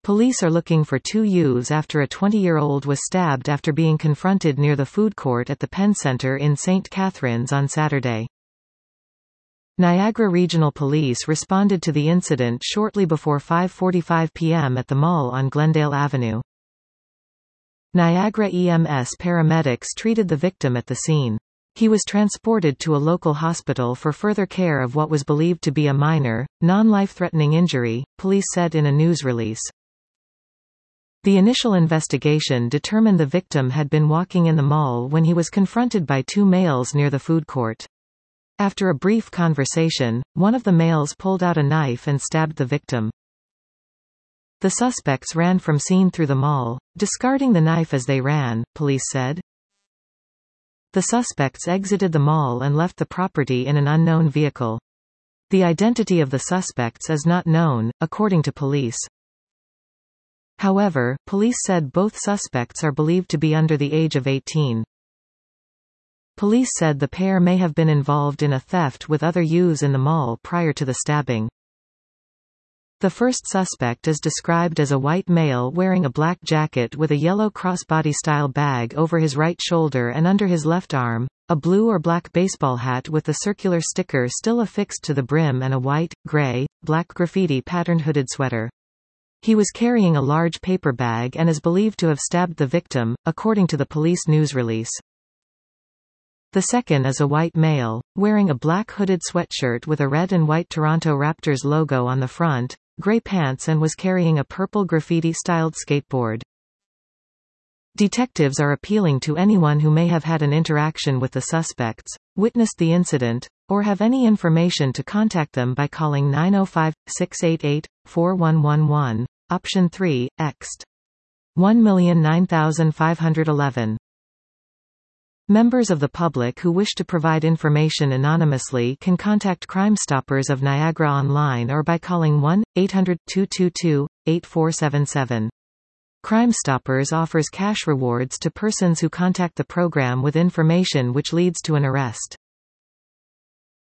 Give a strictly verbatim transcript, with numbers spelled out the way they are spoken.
Police are looking for two youths after a twenty-year-old was stabbed after being confronted near the food court at the Penn Center in Saint Catharines on Saturday. Niagara Regional Police responded to the incident shortly before five forty-five p m at the mall on Glendale Avenue. Niagara E M S paramedics treated the victim at the scene. He was transported to a local hospital for further care of what was believed to be a minor, non-life-threatening injury, police said in a news release. The initial investigation determined the victim had been walking in the mall when he was confronted by two males near the food court. After a brief conversation, one of the males pulled out a knife and stabbed the victim. The suspects ran from scene through the mall, discarding the knife as they ran, police said. The suspects exited the mall and left the property in an unknown vehicle. The identity of the suspects is not known, according to police. However, police said both suspects are believed to be under the age of eighteen. Police said the pair may have been involved in a theft with other youths in the mall prior to the stabbing. The first suspect is described as a white male wearing a black jacket with a yellow crossbody-style bag over his right shoulder and under his left arm, a blue or black baseball hat with the circular sticker still affixed to the brim and a white, gray, black graffiti-patterned hooded sweater. He was carrying a large paper bag and is believed to have stabbed the victim, according to the police news release. The second is a white male, wearing a black hooded sweatshirt with a red and white Toronto Raptors logo on the front, gray pants and was carrying a purple graffiti-styled skateboard. Detectives are appealing to anyone who may have had an interaction with the suspects, witnessed the incident, or have any information to contact them by calling nine oh five, six eight eight, four one one one, option three, ext. one nine five one one. Members of the public who wish to provide information anonymously can contact Crime Stoppers of Niagara online or by calling one eight hundred, two two two, eight four seven seven. Crime Stoppers offers cash rewards to persons who contact the program with information which leads to an arrest.